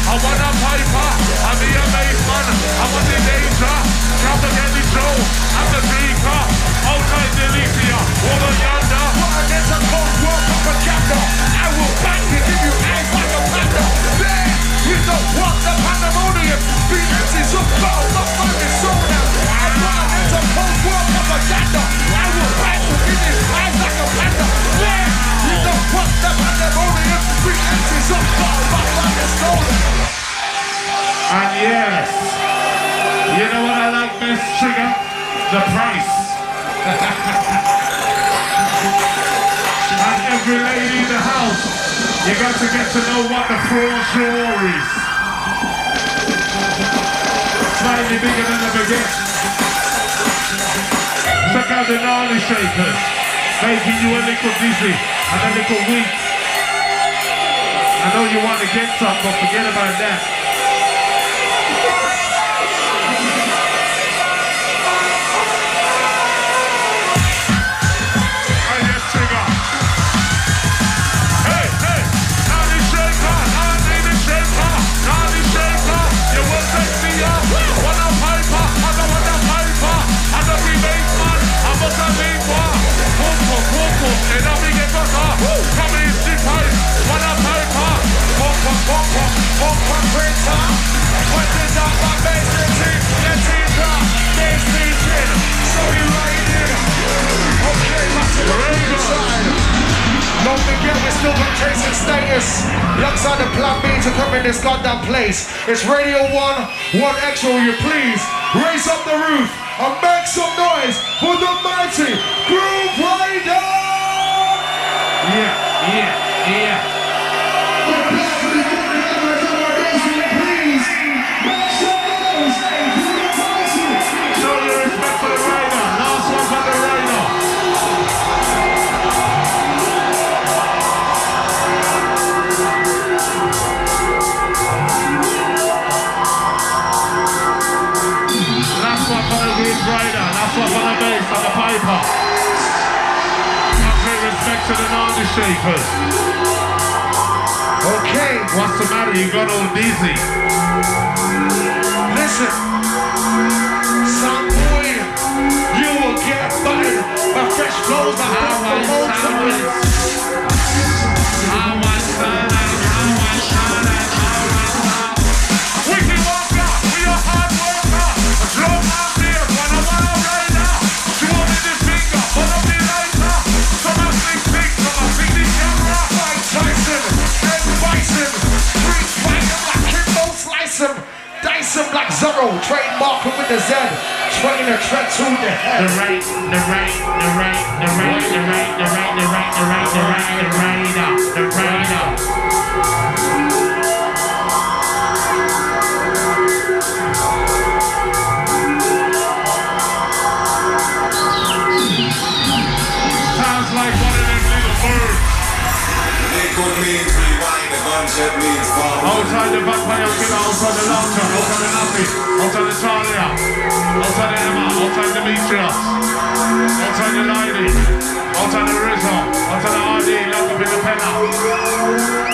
I want a piper, I be a bass man. I want the danger, count the Kenny Joe, I'm the speaker. Outside the Alicia, over yonder. What against a cold war propaganda? I will back to give you eyes like a panda. There, you don't want the pandemonium. BS is up, gold, the fun is so now. I want against a cold war propaganda. I will back to give you eyes like a panda. There, you don't want the pandemonium. BS is up, gold, the fun is so now. And yes, you know what I like best, Trigger? The price. And every lady in the house, you got to get to know what the floor is. Slightly bigger than the baguette. Check out the gnarly shakers, making you a little dizzy and a little weak. I know you want to get some, but forget about that. Don't forget, we're still got chasing status. Alongside the plan B to come in this goddamn place. It's Radio 1, 1Extra, will you please raise up the roof and make some noise for the mighty Groove Rider! Yeah. Show your respect for the rider. Last one for the rider. Last one for the Groove Rider. Last one for the bass and the piper. Respect to the Nandi Shakers. Okay. What's the matter? You got all dizzy. Listen. Some boy, you will get buttered by fresh flows by Wiki Walker, we are hard worker. Slow out there, when I want to ride now. She wanted this finger, but I'm the lighter. Tyson, Ed Bison, street fighter like Kimbo, slice him, dice him like Zorro, trademark him with the Z, trainer, tread to the head. The right, Sounds like one of them little birds. Good means rewind, the gunshot means forward. Outside the vampire killer, outside the launcher, outside the Nazi, outside the Talia, outside the Emma, outside the Demetrius, outside the Lady, outside the Rizzo, outside the RD, lock up in the penna.